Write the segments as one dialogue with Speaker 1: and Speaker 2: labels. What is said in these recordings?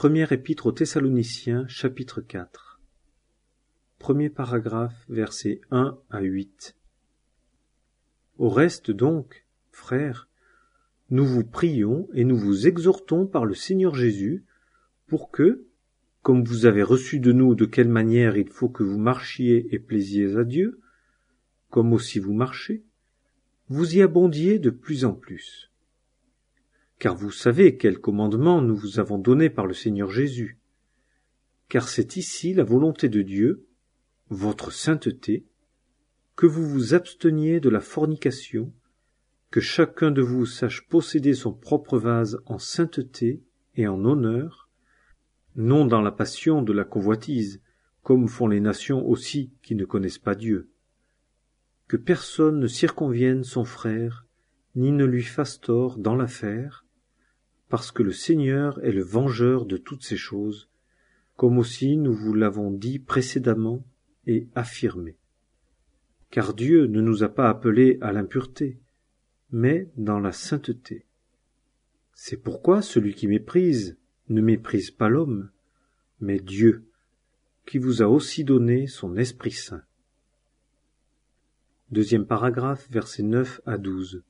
Speaker 1: Première épître aux Thessaloniciens, chapitre 4. Premier paragraphe, versets 1 à 8. Au reste donc, frères, nous vous prions et nous vous exhortons par le Seigneur Jésus, pour que, comme vous avez reçu de nous de quelle manière il faut que vous marchiez et plaisiez à Dieu, comme aussi vous marchez, vous y abondiez de plus en plus. Car vous savez quel commandement nous vous avons donné par le Seigneur Jésus. Car c'est ici la volonté de Dieu, votre sainteté, que vous vous absteniez de la fornication, que chacun de vous sache posséder son propre vase en sainteté et en honneur, non dans la passion de la convoitise, comme font les nations aussi qui ne connaissent pas Dieu. Que personne ne circonvienne son frère, ni ne lui fasse tort dans l'affaire, parce que le Seigneur est le vengeur de toutes ces choses, comme aussi nous vous l'avons dit précédemment et affirmé. Car Dieu ne nous a pas appelés à l'impureté, mais dans la sainteté. C'est pourquoi celui qui méprise ne méprise pas l'homme, mais Dieu, qui vous a aussi donné son Esprit Saint. Deuxième paragraphe, versets 9 à 12.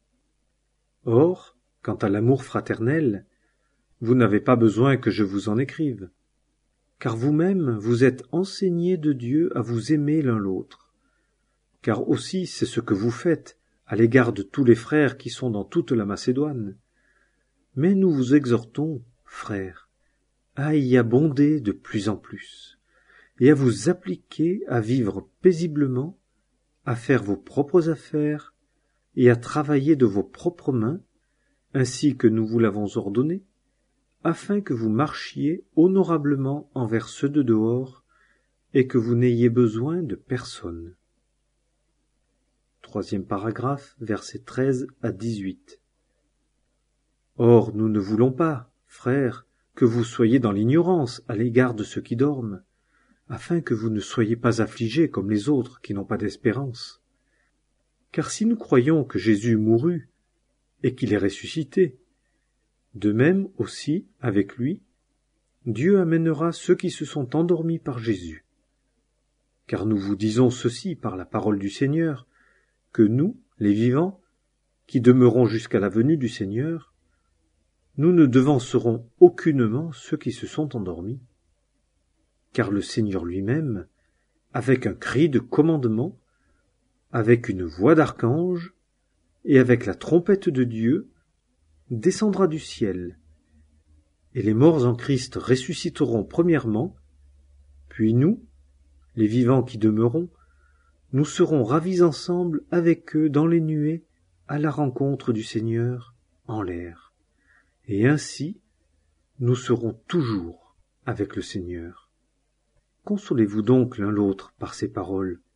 Speaker 1: Or, quant à l'amour fraternel, vous n'avez pas besoin que je vous en écrive, car vous-même vous êtes enseignés de Dieu à vous aimer l'un l'autre, car aussi c'est ce que vous faites à l'égard de tous les frères qui sont dans toute la Macédoine. Mais nous vous exhortons, frères, à y abonder de plus en plus, et à vous appliquer à vivre paisiblement, à faire vos propres affaires, et à travailler de vos propres mains, ainsi que nous vous l'avons ordonné, afin que vous marchiez honorablement envers ceux de dehors, et que vous n'ayez besoin de personne. Troisième paragraphe, versets 13 à 18. Or, nous ne voulons pas, frères, que vous soyez dans l'ignorance à l'égard de ceux qui dorment, afin que vous ne soyez pas affligés comme les autres qui n'ont pas d'espérance. Car si nous croyons que Jésus mourut et qu'il est ressuscité, de même aussi, avec lui, Dieu amènera ceux qui se sont endormis par Jésus. Car nous vous disons ceci par la parole du Seigneur, que nous, les vivants, qui demeurons jusqu'à la venue du Seigneur, nous ne devancerons aucunement ceux qui se sont endormis. Car le Seigneur lui-même, avec un cri de commandement, avec une voix d'archange, et avec la trompette de Dieu, descendra du ciel, et les morts en Christ ressusciteront premièrement, puis nous, les vivants qui demeurons, nous serons ravis ensemble avec eux dans les nuées à la rencontre du Seigneur en l'air. Et ainsi, nous serons toujours avec le Seigneur. Consolez-vous donc l'un l'autre par ces paroles.